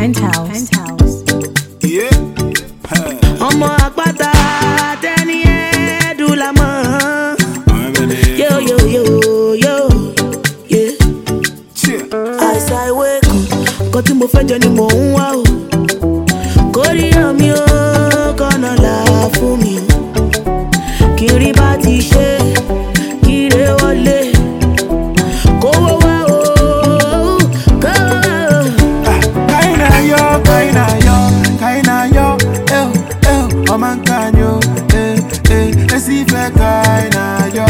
Penthouse. Yeah. Ọmọ àpáta tẹ́ni ẹ̀ẹ́dùn la mọ̀. Yo, yo, yo, yo, yeah. Àìsàn ìwé kan tí mo fẹ́ jọ ni mò ń wá o. Kórìíra mi ó kọ́nà là fún mi o. Kiri bá ti ṣe kiri wọlé. Kówó wá o, kówó wá o. Kaina yo, ọmọ nǹkan yo, esi fẹ́ kaina yo.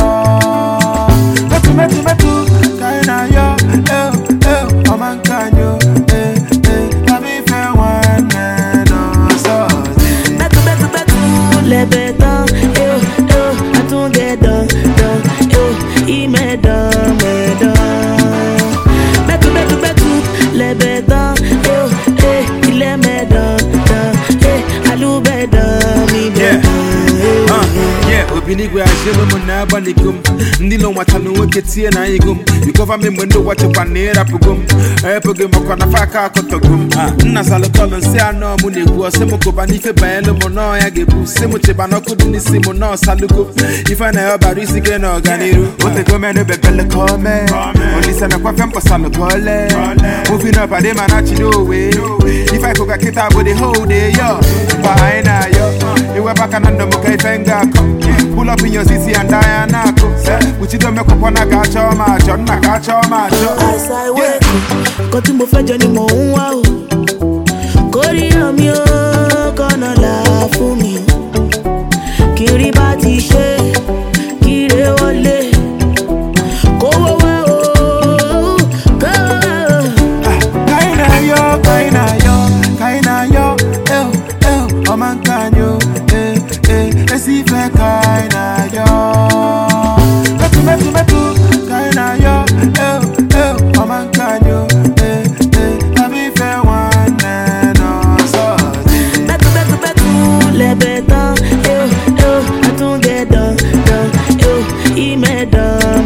Mẹ́tu, kaina yo, ọmọ nǹkan yo, tàbí fẹ́ wọn nẹ́nà sọ́ọ̀sì. Mẹ́tu, lẹ́bẹ̀ tán, àtúndẹ̀ dán, ìmẹ̀dán, mẹ́tu, lẹ́bẹ̀ tán, ilẹ̀ mẹ́dán, alúbẹ̀dán, mi bẹ̀dán. Obinigwe ajelo mona baligum ndilo watanu weketie na igum you cover me mwendo wache panera pugum pugum makwana faka kotogum nna salo kolon se ano mu negwu se mo ko bani fe baelo mo no ya gebu se mo che banoko dini se mo no salugo ifa na yo barisi ke no ganiru ote go me no bebele come only se na kwa fempo salo kole moving up ade manachi no way if I could get out with the whole day yo behind yo you were back and no mo kai fenga pull up in your city and Diana go. Uchi don't make up on a catch on my John, I catch on my John. As I wake up, got to move for Johnny Mo. Wow, Korea mi o, gonna laugh for me. Kiri bati she, kiri wale. Go wow, go. Kaina yo, oman kanyo, esi fe kaina yo. Metu, kaina yo, oman kanyo, tàbí fẹ́ wọn nẹ́nà sọ́ọ̀sì. Metu, lẹ́bẹ̀ tán, àtúndẹ̀ dán, ìmẹ̀dán,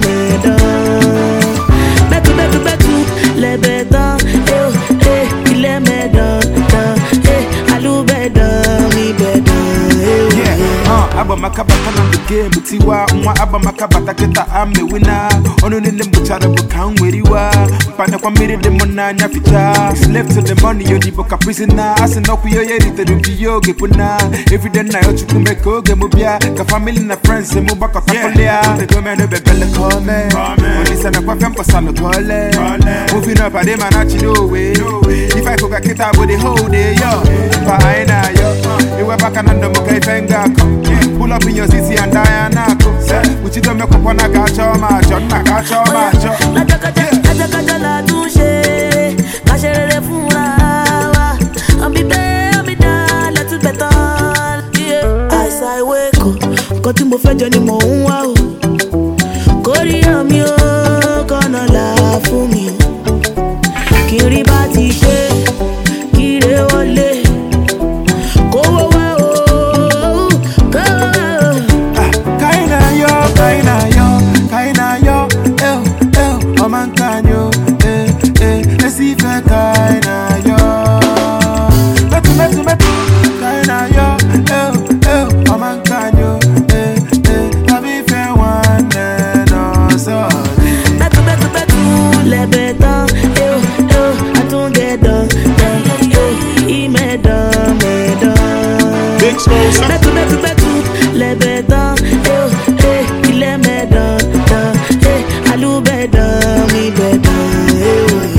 Metu, lẹ́bẹ̀ tán, ilẹ̀ mẹ́dán, alúbẹ̀dán, mi bẹ̀dán. Aba makabata na the game tiwa nwa aba makabata kita ame wina ono nile mbuchara bukan weriwa mpana kwa miri de mona nya ficha slave to the money yo di boka prisoner asino ku yo yeri te dubi yo ge kuna every day na yo chuku meko ge mubia ka family na friends mu baka takolia the go me no be belle come only sana kwa fempo salo kole moving up ade manachi no way if I could get out with the whole day yo behind yo you were back and no mo kai fenga pull up in your city and Diana go. Uchi don't make up on a catch on my John, I catch on my John. La touche, cachere le funa. I'm be there, let's better. As I wake up, got to move for Johnny Mo. Wow, Korea mi o, gonna laugh for me. Kiri bati she, kiri wale. Kaina yo, oman kanyo, esi fe kaina yo. Metu, kaina yo, oman kanyo, tàbí fẹ́ wọn nẹ́nà sọ́ọ̀sì. Metu, lẹ́bẹ̀ tán, àtúndẹ̀ dán, ìmẹ̀dán, Metu, lẹ́bẹ̀ tán, ilẹ̀ mẹ́dán, alúbẹ̀dán, mi bẹ̀dán.